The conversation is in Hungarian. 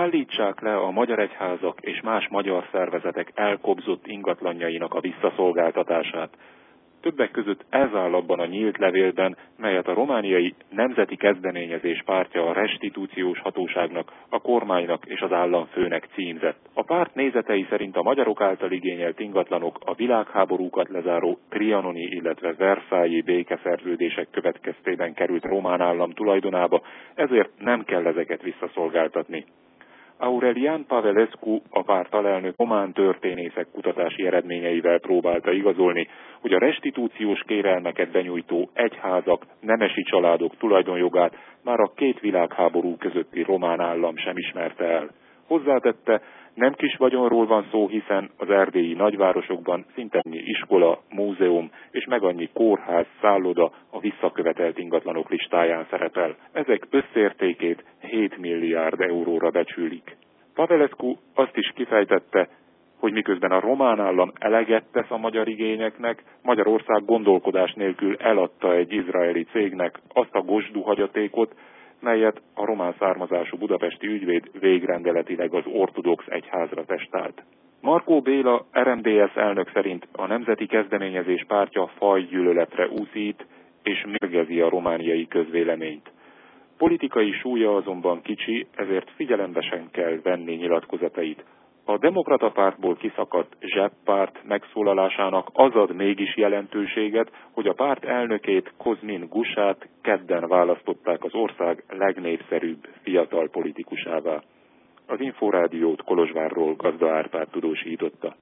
állítsák le a magyar egyházak és más magyar szervezetek elkobzott ingatlanjainak a visszaszolgáltatását. Többek között ez áll abban a nyílt levélben, melyet a romániai Nemzeti Kezdeményezés pártja a restitúciós hatóságnak, a kormánynak és az államfőnek címzett. A párt nézetei szerint a magyarok által igényelt ingatlanok a világháborúkat lezáró trianoni, illetve versailles békeszerződések következtében került román állam tulajdonába, ezért nem kell ezeket visszaszolgáltatni. Aurelian Pavelescu, a párt alelnök, román történészek kutatási eredményeivel próbálta igazolni, hogy a restitúciós kérelmeket benyújtó egyházak, nemesi családok tulajdonjogát már a két világháború közötti román állam sem ismerte el. Hozzátette, nem kis vagyonról van szó, hiszen az erdélyi nagyvárosokban szinte annyi iskola, múzeum és meg annyi kórház, szálloda a visszakövetelt ingatlanok listáján szerepel. Ezek összértékét 7 milliárd euróra becsülik. Pavelescu azt is kifejtette, hogy miközben a román állam eleget tesz a magyar igényeknek, Magyarország gondolkodás nélkül eladta egy izraeli cégnek azt a gosdú hagyatékot, melyet a román származású budapesti ügyvéd végrendeletileg az ortodox egyházra testált. Markó Béla, RMDSZ elnök szerint a Nemzeti Kezdeményezés pártja fajgyűlöletre úszít és mérgezi a romániai közvéleményt. Politikai súlya azonban kicsi, ezért figyelembe sem kell venni nyilatkozatait. A Demokrata Pártból kiszakadt zseppárt megszólalásának az ad mégis jelentőséget, hogy a párt elnökét, Kozmin Gusát kedden választották az ország legnépszerűbb fiatal politikusává. Az Inforádiót Kolozsvárról Gazda Árpád tudósította.